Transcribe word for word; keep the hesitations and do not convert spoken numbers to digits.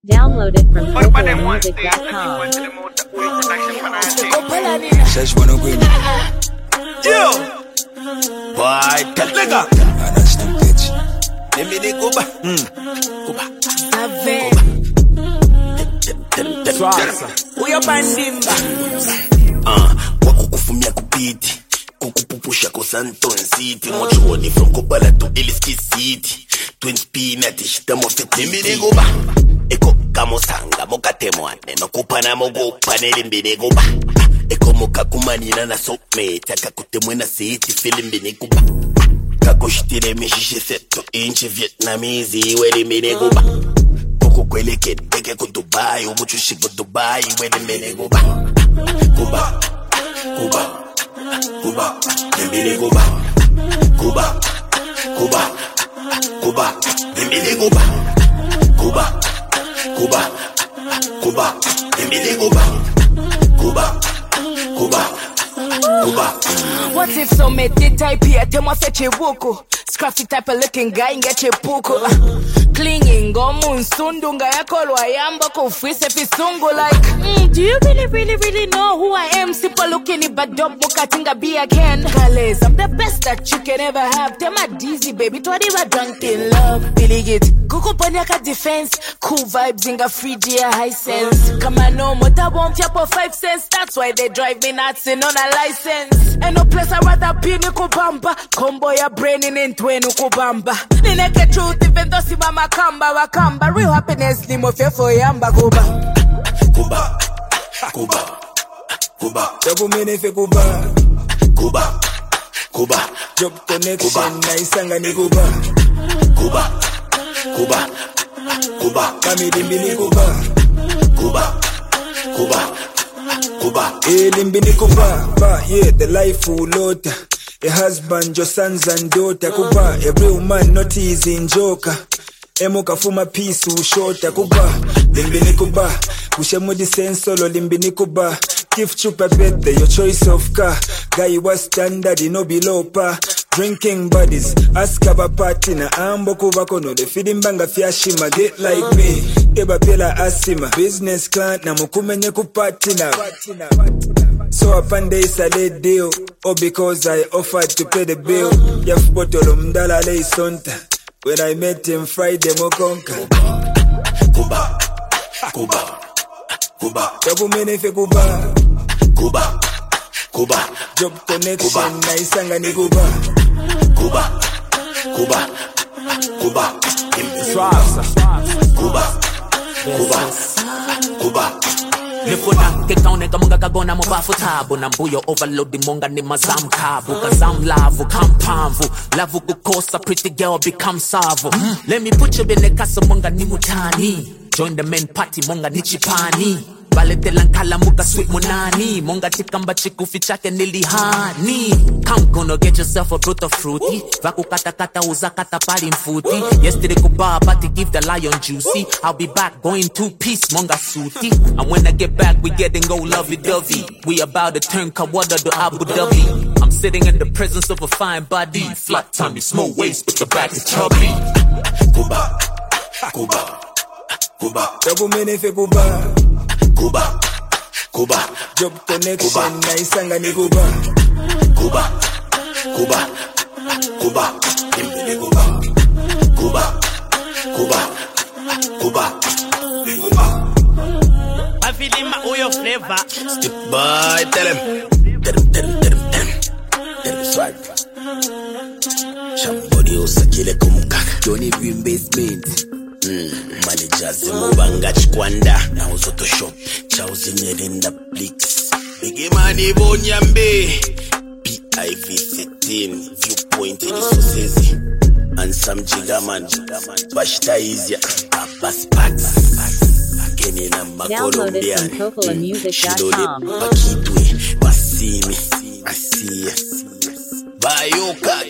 Download it from cocoa music dot com. Says one of women. Yo! Boy, Kalega! And I still bitch. Let me dey go back. Hmm. Go back. Swasa. Uyo bandimba. Ah, wakukufumia kupiti. Kukupupusha ko Santon City. Mochuoni from Kopala to Eliski City. Twin Spinati shita mo fiti. Let me dey go back. Eko kamosanga mokatemwane. No kupana mogo paneli mbine go back. Eko moka kumanina na sokme. Taka kutemwe na city film mbine go back. Kakoshitile mishishe seto inchi Vietnamese. Wele mbine go back. Koko kwele kedeke ko Dubai. Ubuchushi ko Dubai. Wele mbine go back. Go back. Go back. Go back. Mbine go back. Go back. Go back. Go back. Mbine go back. Go back. Cuba, Cuba, Emile Cuba, Cuba, Cuba, Cuba. What if so me did type here? Tell me fetch a woko. Scruffy type of looking guy and get your puko. Clinging, go moon, sundunga yakolwa yamba kufise fisungu like. Mm, do you really, really, really know who I am? Simple looking it, but don't book I think I be again. Kales, I'm the best that you can ever have. Tell my dizzy baby, to whatever drunk in love. Billy it. Kuku panyaka defense. Cool vibes in a free G high sense. Come on, no motor won't tap for five cents. That's why they drive me nuts in on a license. And no place I rather be ni kubamba. Combo ya brain in into ni kubamba. Ni neke truth even though si mama kamba wakamba. Real happiness ni mo fear for yamba kuba. Cuba, Cuba, Cuba. Tabu mene fe Cuba. Cuba, Cuba. Job connection na isanga ni Cuba. Cuba, Cuba, Cuba. Kami limbini Cuba. Cuba, Cuba, Cuba. Eh limbini Cuba. Ba yeah the life ulota. A husband, your sons and daughter. Cuba, a real man, not easy in joker. Emo kafuma peace ushota Cuba. Limbini Cuba. Kushemu di sensolo limbini Cuba. Give chupa birthday, your choice of car. Guy was standard, no below par. Drinking buddies, ask about party na ambo kuba kono. The feeding banga fiashima, get like me. Eba pela asima, business client na mukumenye kupati na. So upon days I late deal, or because I offered to pay the bill. Yaf botolo mdala lay sonta. When I met him Friday mokonka. Cuba, Cuba, Cuba. Tabu mene fe Cuba. Cuba, Cuba. Job connection na isanga ni Cuba. Cuba, Cuba, Cuba. Swasa. Cuba, Cuba, Cuba. Nifuna kekaone kamunga kagona mubafu tabu na mbuyo overload monga ni mazam kabu kazam lavu kampamvu lavu kukosa pretty girl become savu. Mm. Let me put you in the casa monga ni mutani. Join the men party monga ni chipani. Balete lankala muka sweet munani. Monga chikamba chikufi chake nilihani. Come gonna get yourself a brutal fruity. Vaku kata kata uza kata pali mfuti. Yesterday kuba but to give the lion juicy. I'll be back going two piece monga suti. And when I get back we getting go lovey dovey. We about to turn Kawada to Abu Dhabi. I'm sitting in the presence of a fine body. Flat tummy, small waist but the back is chubby. Cuba, Cuba, Cuba. Tabu mene fe Cuba. Cuba, Cuba. Job connection na isanga ni Cuba. Cuba, Cuba, Cuba. Mbele Cuba, Cuba, Cuba, Cuba, Cuba. I feel in my oil flavor. Step by, tell him, tell him, tell him, tell him, tell him, tell him swag. Shambodi usakile kumkaka. Johnny Green basement. Mm, managers mubanga chikwanda na uzoto shop chauzi nyerinda blix big money bonyambe P I V fifteen viewpoint in sosezi and some jigaman bashta izya bas packs akeni na Download it makolombian from cocoa music dot com. bakitwe basimi asiya bayoka